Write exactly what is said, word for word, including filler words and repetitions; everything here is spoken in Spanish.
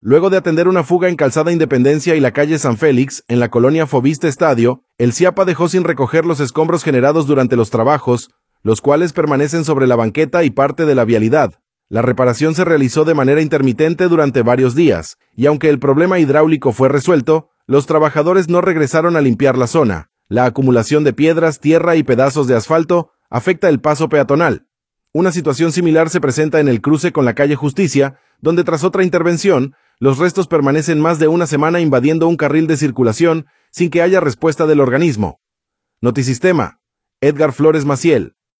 Luego de atender una fuga en Calzada Independencia y la calle San Félix, en la colonia Fovista Estadio, el CIAPA dejó sin recoger los escombros generados durante los trabajos, los cuales permanecen sobre la banqueta y parte de la vialidad. La reparación se realizó de manera intermitente durante varios días, y aunque el problema hidráulico fue resuelto, los trabajadores no regresaron a limpiar la zona. La acumulación de piedras, tierra y pedazos de asfalto afecta el paso peatonal. Una situación similar se presenta en el cruce con la calle Justicia, donde tras otra intervención, los restos permanecen más de una semana invadiendo un carril de circulación sin que haya respuesta del organismo. Notisistema, Edgar Flores Maciel.